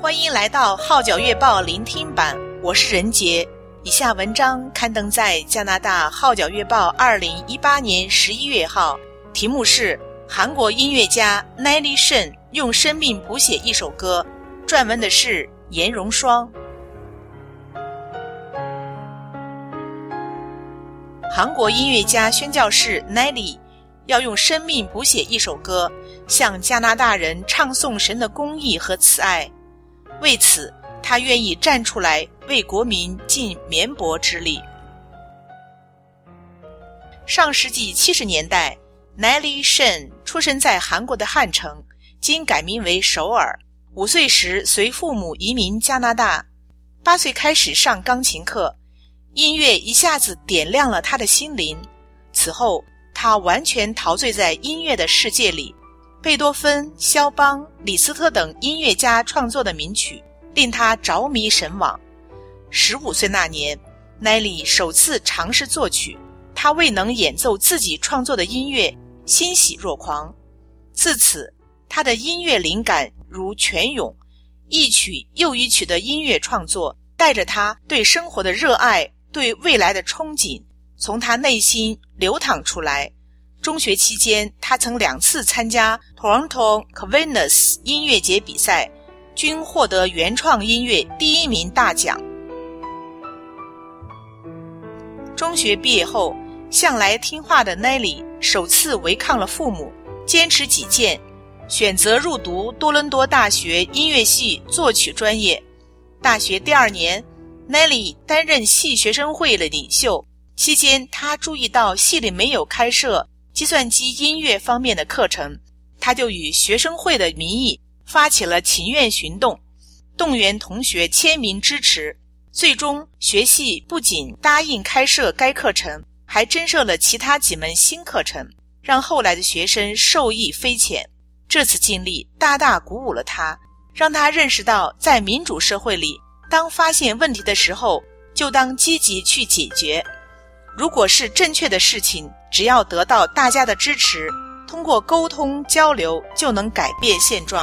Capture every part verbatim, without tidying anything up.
欢迎来到号角月报聆听版，我是任杰。以下文章刊登在加拿大号角月报二零一八年十一月号，题目是韩国音乐家 Nelly Shen 用生命谱写一首歌，撰文的是颜荣双。韩国音乐家宣教士 Nelly 要用生命谱写一首歌，向加拿大人唱颂神的公义和慈爱。为此，他愿意站出来为国民尽绵薄之力。上世纪七十年代， Nelly Shen 出生在韩国的汉城，今改名为首尔。五岁时随父母移民加拿大，八岁开始上钢琴课，音乐一下子点亮了他的心灵。此后，他完全陶醉在音乐的世界里。贝多芬、肖邦、李斯特等音乐家创作的名曲令他着迷神往。十五岁那年， Nelly 首次尝试作曲，他未能演奏自己创作的音乐，欣喜若狂。自此，他的音乐灵感如泉涌，一曲又一曲的音乐创作带着他对生活的热爱，对未来的憧憬从他内心流淌出来。中学期间，他曾两次参加 Toronto Cavernous 音乐节比赛，均获得原创音乐第一名大奖。中学毕业后，向来听话的 Nelly 首次违抗了父母，坚持己见，选择入读多伦多大学音乐系作曲专业。大学第二年， Nelly 担任系学生会的领袖，期间他注意到系里没有开设计算机音乐方面的课程，他就以学生会的名义发起了请愿行动，动员同学签名支持。最终，学系不仅答应开设该课程，还增设了其他几门新课程，让后来的学生受益匪浅。这次经历大大鼓舞了他，让他认识到在民主社会里，当发现问题的时候，就当积极去解决。如果是正确的事情，只要得到大家的支持，通过沟通交流就能改变现状。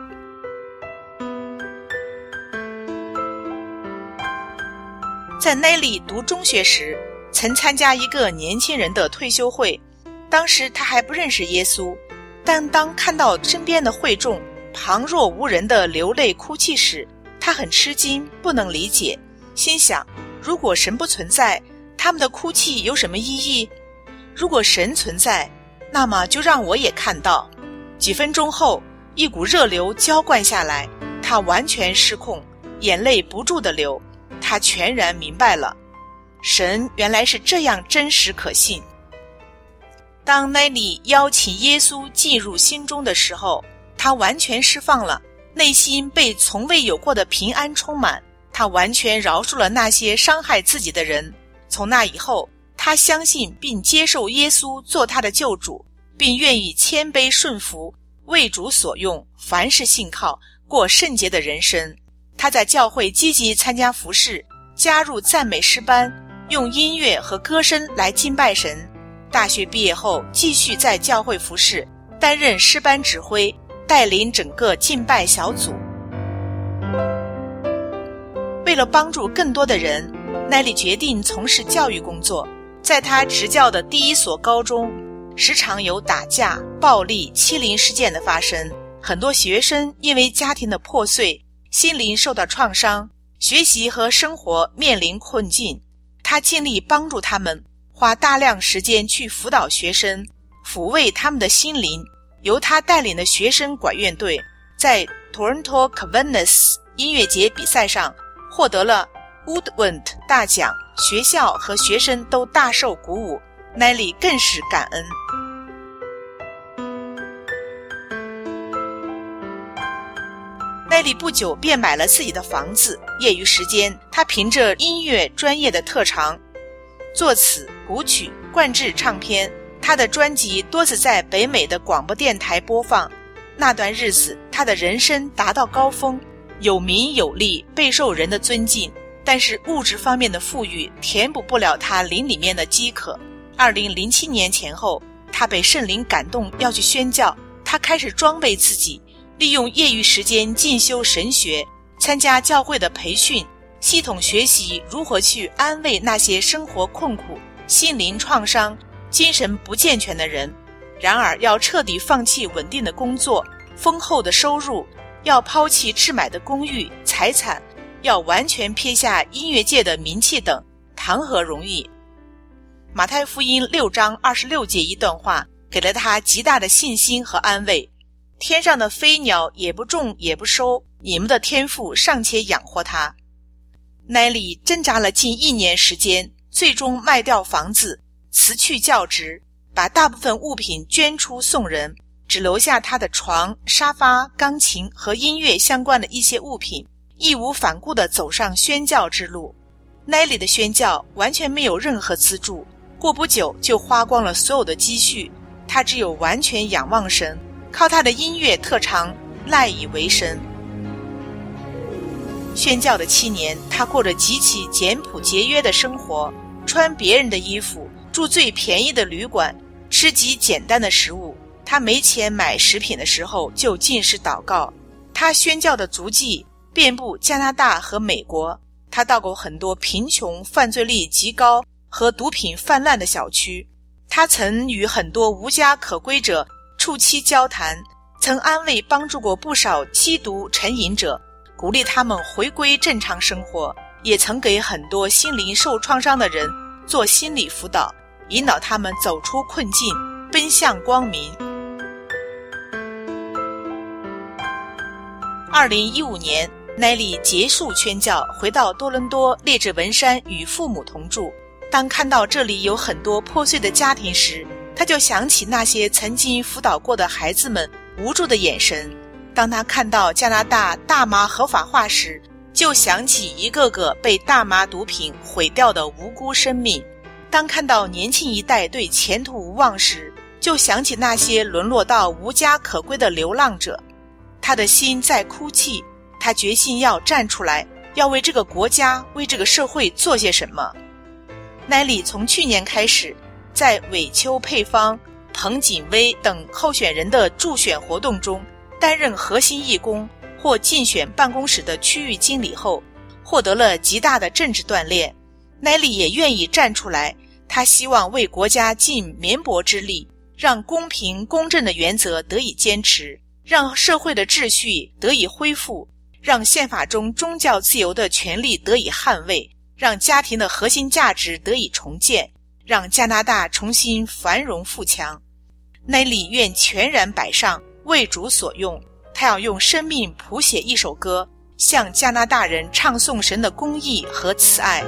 在 Nelly 读中学时，曾参加一个年轻人的退休会，当时他还不认识耶稣，但当看到身边的会众旁若无人的流泪哭泣时，他很吃惊，不能理解，心想，如果神不存在，他们的哭泣有什么意义？如果神存在，那么就让我也看到。几分钟后，一股热流浇灌下来，他完全失控，眼泪不住地流。他全然明白了，神原来是这样真实可信。当 Nelly 邀请耶稣进入心中的时候，他完全释放了，内心被从未有过的平安充满，他完全饶恕了那些伤害自己的人。从那以后，他相信并接受耶稣做他的救主，并愿意谦卑顺服，为主所用，凡事信靠，过圣洁的人生。他在教会积极参加服事，加入赞美诗班，用音乐和歌声来敬拜神。大学毕业后，继续在教会服事，担任诗班指挥，带领整个敬拜小组。为了帮助更多的人， Nelly 决定从事教育工作。在他执教的第一所高中，时常有打架、暴力、欺凌事件的发生，很多学生因为家庭的破碎，心灵受到创伤，学习和生活面临困境。他尽力帮助他们，花大量时间去辅导学生，抚慰他们的心灵。由他带领的学生管乐队在 Toronto Cavernous 音乐节比赛上获得了 Woodwind 大奖，学校和学生都大受鼓舞， Nelly 更是感恩。Nelly 不久便买了自己的房子，业余时间他凭着音乐专业的特长，作词、谱曲、灌制唱片，他的专辑多次在北美的广播电台播放。那段日子，他的人生达到高峰，有名有利，备受人的尊敬。但是物质方面的富裕填补不了他灵里面的饥渴。二零零七年前后，他被圣灵感动要去宣教，他开始装备自己，利用业余时间进修神学， 参加教会的培训，系统学习如何去安慰那些生活困苦、心灵创伤、精神不健全的人。然而要彻底放弃稳定的工作、丰厚的收入，要抛弃置买的公寓、财产，要完全撇下音乐界的名气等，谈何容易？马太福音六章二十六节一段话给了他极大的信心和安慰：天上的飞鸟也不种也不收，你们的天父尚且养活它。奈利挣扎了近一年时间，最终卖掉房子，辞去教职，把大部分物品捐出送人，只留下他的床、沙发、钢琴和音乐相关的一些物品，义无反顾地走上宣教之路。奈利的宣教完全没有任何资助，过不久就花光了所有的积蓄，他只有完全仰望神，靠他的音乐特长赖以为生。宣教的七年，他过着极其简朴节约的生活，穿别人的衣服，住最便宜的旅馆，吃极简单的食物。他没钱买食品的时候就禁食祷告。他宣教的足迹遍布加拿大和美国，他到过很多贫穷、犯罪率极高和毒品泛滥的小区。他曾与很多无家可归者促膝交谈，曾安慰帮助过不少吸毒成瘾者，鼓励他们回归正常生活，也曾给很多心灵受创伤的人做心理辅导，引导他们走出困境，奔向光明。二零一五年，奈利结束宣教，回到多伦多列治文山与父母同住。当看到这里有很多破碎的家庭时，他就想起那些曾经辅导过的孩子们无助的眼神。当他看到加拿大大麻合法化时，就想起一个个被大麻毒品毁掉的无辜生命。当看到年轻一代对前途无望时，就想起那些沦落到无家可归的流浪者。他的心在哭泣，他决心要站出来，要为这个国家、为这个社会做些什么。奈利从去年开始，在韦秋配方、彭锦威等候选人的助选活动中担任核心义工或竞选办公室的区域经理后，获得了极大的政治锻炼。奈利也愿意站出来，他希望为国家尽绵薄之力，让公平公正的原则得以坚持，让社会的秩序得以恢复，让宪法中宗教自由的权利得以捍卫，让家庭的核心价值得以重建，让加拿大重新繁荣富强。奈利愿全然摆上，为主所用。他要用生命谱写一首歌，向加拿大人唱颂神的公义和慈爱。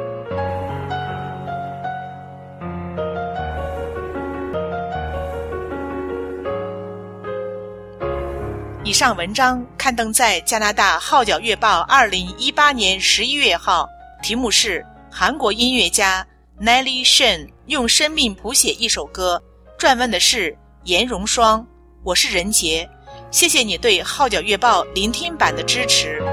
以上文章刊登在加拿大号角月报二零一八年十一月号，题目是韩国音乐家 Nelly Shen 用生命谱写一首歌，撰文的是严荣双。我是任杰，谢谢你对号角月报聆听版的支持。